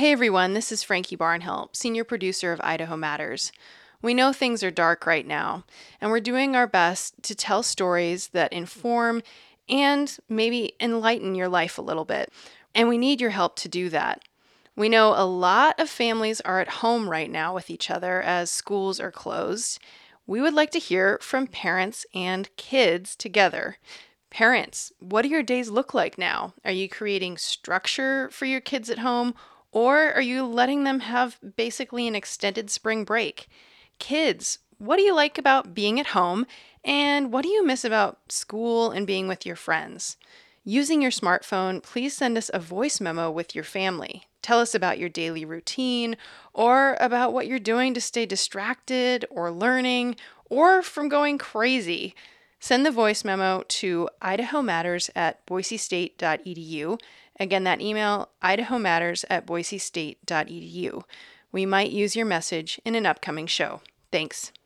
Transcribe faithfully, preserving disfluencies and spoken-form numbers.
Hey everyone, this is Frankie Barnhill, senior producer of Idaho Matters. We know things are dark right now, and we're doing our best to tell stories that inform and maybe enlighten your life a little bit. And we need your help to do that. We know a lot of families are at home right now with each other as schools are closed. We would like to hear from parents and kids together. Parents, what do your days look like now? Are you creating structure for your kids at home? Or are you letting them have basically an extended spring break? Kids, what do you like about being at home? And what do you miss about school and being with your friends? Using your smartphone, please send us a voice memo with your family. Tell us about your daily routine or about what you're doing to stay distracted or learning or from going crazy. Send the voice memo to idahomatters at boisestate dot e d u. Again, that email, idahomatters at boisestate dot e d u. We might use your message in an upcoming show. Thanks.